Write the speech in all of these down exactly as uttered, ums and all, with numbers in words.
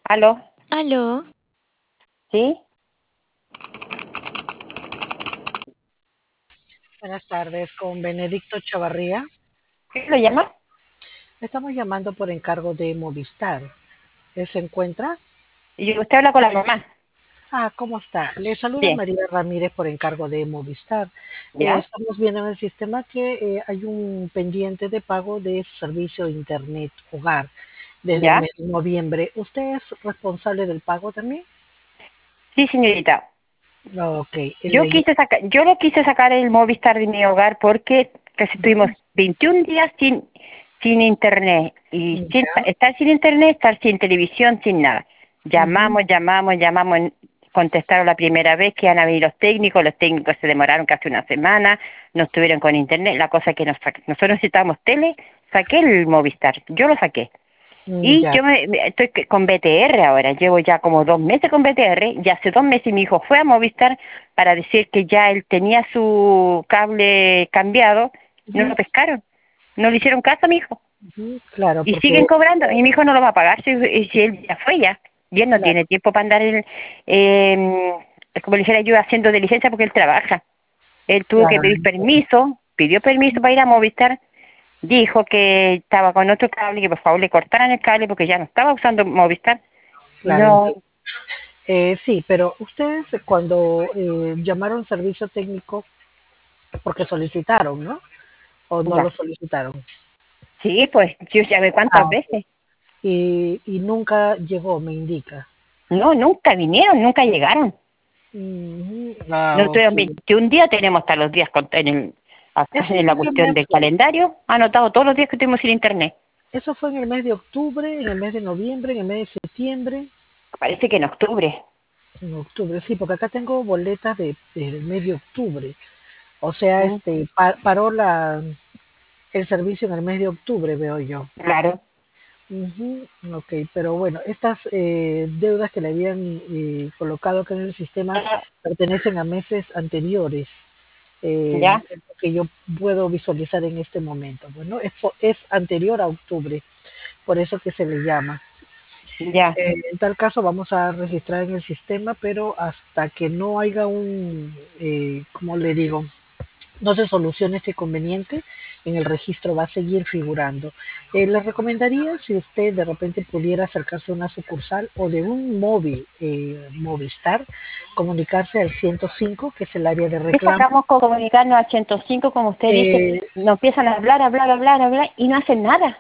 ¿Aló? Aló, ¿Sí? Buenas tardes, con Benedicto Chavarría. ¿Qué lo llama? Estamos llamando por encargo de Movistar. ¿Él se encuentra? Y usted habla con la mamá. Ah, ¿cómo está? Le saluda Bien. María Ramírez por encargo de Movistar. Eh, ¿Ya? estamos viendo en el sistema que eh, hay un pendiente de pago de su servicio de Internet Hogar desde el ¿Ya? mes de noviembre. ¿Usted es responsable del pago también? Sí, señorita. No, ok. Yo Le- quise sacar, yo lo quise sacar el Movistar de mi hogar porque casi estuvimos veintiún días sin, sin internet. Y sin, ya. estar sin internet, estar sin televisión, sin nada. Ujú, Llamamos, llamamos, llamamos. Contestaron la primera vez que iban a venir los técnicos. Los técnicos se demoraron casi una semana. No estuvieron con internet. La cosa que nos, sac- nosotros necesitábamos tele. Saqué el Movistar. Yo lo saqué. mm, Y ya, yo me, me- estoy que- con B T R ahora, llevo ya como dos meses con B T R, y hace dos meses mi hijo fue a Movistar para decir que ya él tenía su cable cambiado, no lo ujú, pescaron, no le hicieron caso a mi hijo, ujú, claro, y porque, siguen cobrando, y mi hijo no lo va a pagar si, si él ya fue ya, y él no claro, tiene tiempo para andar, en, eh, como le dijera yo, haciendo diligencia porque él trabaja. Él tuvo que claro, pedir permiso, pidió permiso para ir a Movistar, dijo que estaba con otro cable, que por favor le cortaran el cable porque ya no estaba usando Movistar. claro, No, entiendo. Eh, sí, pero ustedes cuando eh, llamaron servicio técnico, porque solicitaron, ¿no? O no lo ya. solicitaron. Sí, pues yo ya ve cuántas Ah, ok. veces. Y, y nunca llegó, me indica. No, nunca vinieron, nunca llegaron. Ujú. Ah, No ok. tuvieron veintiún días, tenemos hasta los días con- en, el, acá Eso en la fue en el cuestión mes, del calendario, anotado todos los días que tuvimos sin internet. eso fue en el mes de octubre, en el mes de noviembre, en el mes de septiembre, Parece que en octubre. en octubre, sí, porque acá tengo boletas de, del mes de octubre. O sea, Mm, este pa- paró la, el servicio en el mes de octubre, veo yo. claro. Ujú, ok, pero bueno, estas eh, deudas que le habían eh, colocado acá en el sistema Ah, pertenecen a meses anteriores, eh, ya, es lo que yo puedo visualizar en este momento. Bueno, es, po- es anterior a octubre, por eso que se le llama. ya. Eh, en tal caso vamos a registrar en el sistema, pero hasta que no haya un, eh, ¿cómo le digo? No se solucione este inconveniente, en el registro va a seguir figurando. Eh, les recomendaría si usted de repente pudiera acercarse a una sucursal o de un móvil, eh, Movistar, comunicarse al ciento cinco, que es el área de ¿Qué reclamo. sacamos con comunicarnos a ciento cinco, como usted dice? Eh, Nos empiezan a hablar, hablar, hablar, hablar y no hacen nada.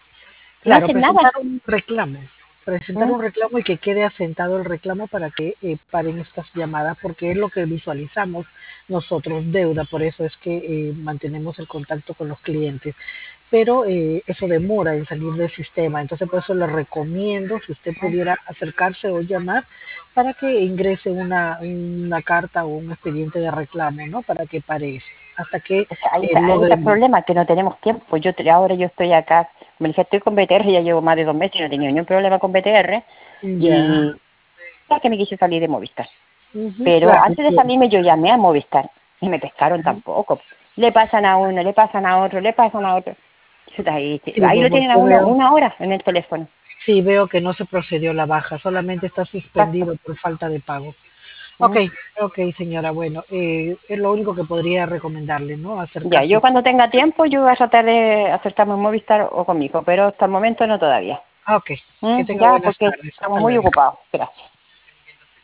No claro, hacen nada. presentar un reclamo, presentar Mm, un reclamo y que quede asentado el reclamo para que eh, paren estas llamadas, porque es lo que visualizamos nosotros, deuda, por eso es que eh, mantenemos el contacto con los clientes. Pero eh, eso demora en salir del sistema. Entonces, por eso le recomiendo, si usted mm. pudiera acercarse o llamar, para que ingrese una, una carta o un expediente de reclamo, ¿no? Para que pare esto, hasta que O sea, ahí eh, está, ahí está el logren. problema, que no tenemos tiempo. Yo te- ahora yo estoy acá, me dije, estoy con B T R, ya llevo más de dos meses y no he tenido ningún problema con B T R. Ya, Y ya que me quise salir de Movistar. ujú, Pero claro, antes de entiendo. salirme yo llamé a Movistar y me pescaron tampoco. Le pasan a uno, le pasan a otro, le pasan a otro. Chuta, Ahí, Sí, ahí pues, lo tienen a porque uno veo, una hora en el teléfono. sí, veo que no se procedió la baja, solamente está Exacto. suspendido por falta de pago. Ok, Mm. ok, señora, bueno, eh, es lo único que podría recomendarle, ¿no? Ya, yo Acercarse. cuando tenga tiempo yo voy a tratar de acercarme en Movistar o conmigo, pero hasta el momento no todavía. Ah, ok, que Mm, tenga Ya, buenas porque tardes, estamos hasta muy luego. ocupados. Gracias.